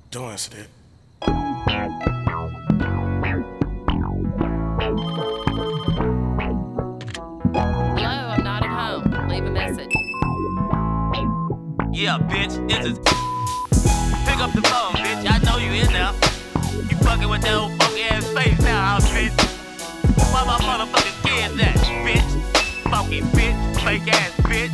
Don't answer that. Hello, I'm not at home. Leave a message. Yeah, bitch, this is. Pick up the phone, bitch. I know you in there. You fucking with that old funky ass face now, bitch. Why my motherfucking kids at, bitch? Funky bitch, fake ass bitch.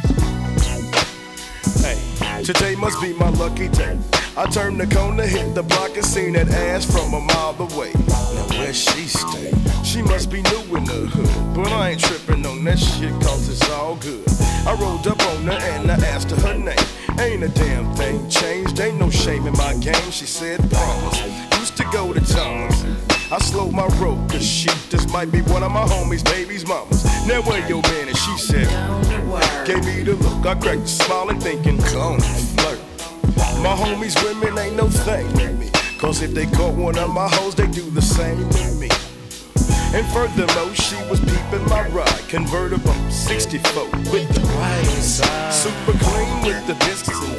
Hey, today must be my lucky day. I turned the corner, hit the block, and seen that ass from a mile away. Now where she stay? She must be new in the hood, but I ain't tripping on that shit 'cause it's all good. I rolled up on her and I asked her name. Ain't a damn thing changed, ain't no shame in my game. She said promise, used to go to Thomas. I slowed my roll, 'cause this might be one of my homies' baby's mamas. Now where your man? And she said, gave me the look, I cracked a smile and thinking, come flirt. My homies' women ain't no thing with me, 'cause if they caught one of my hoes, they do the same to me. And furthermore, she was peeping my ride, convertible 64 with the right inside, super clean with the distance and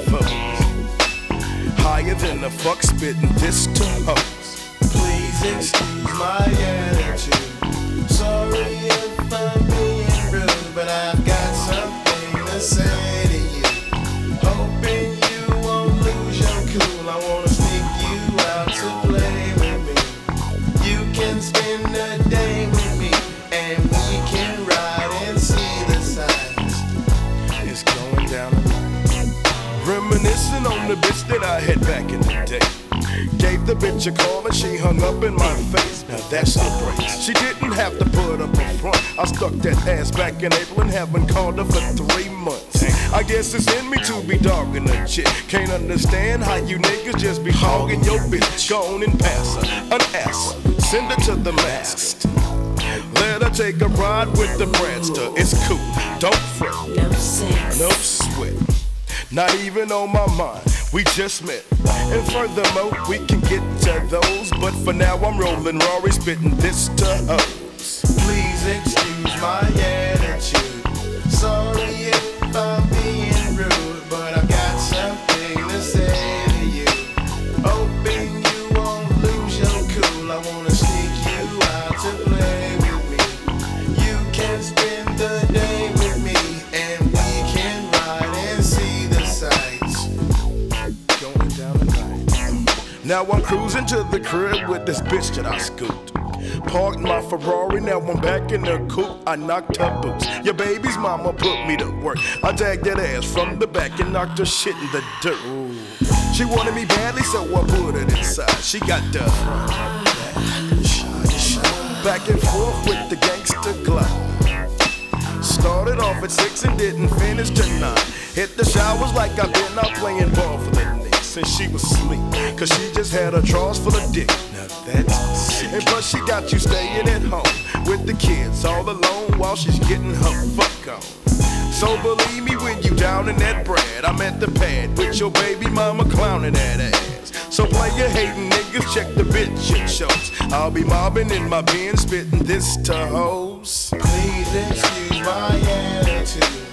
foes, higher than the fuck spitting this to hoes. Please excuse my attitude. Sorry if I'm being rude, but I've got something to say to you. Hoping you won't lose your cool. I wanna sneak you out to play with me. You can spend the day with me, and we can ride and see the sights. It's going down tonight. Reminiscing on the bitch that I had back in the day. Gave the bitch a call and she hung up in my face. Now that's the brace. She didn't have to put up a front. I stuck that ass back in April and haven't called her for 3 months. I guess it's in me to be dogging a chick. Can't understand how you niggas just be hogging your bitch. Go on and pass her, unass her, send her to the master. Let her take a ride with the Bradster. It's cool, don't fret. No sex, no sweat. Not even on my mind, we just met. And furthermore, we can get to those. But for now, I'm rolling Rory, spitting this to hoes. Please excuse my attitude. Sorry if I'm being rude, but I've got something to say to you. Hoping you won't lose your cool. I wanna sneak you out to play with me. You can spend the day with me, and we can ride and see the sights. Going down tonight. Now I'm cruising to the crib with this bitch that I scooped. Parked my Ferrari, now I'm back in the coupe. I knocked her boots. Your baby's mama put me to work. I tagged that ass from the back and knocked her shit in the dirt. She wanted me badly, so I put it inside. She got the back and forth with the gangster glide. Started off at 6 and didn't finish till 9. Hit the showers like I've been out playing ball for the Knicks. And she was asleep, 'cause she just had her drawers full of dick. Now that's sick. And plus she got you staying at home with the kids all alone while she's getting her fuck on. So believe me when you down in that bread, I'm at the pad with your baby mama clowning that ass. So play your hating niggas, check the bitch shit shows. I'll be mobbing in my bin, spitting this to hoes. Please excuse my attitude.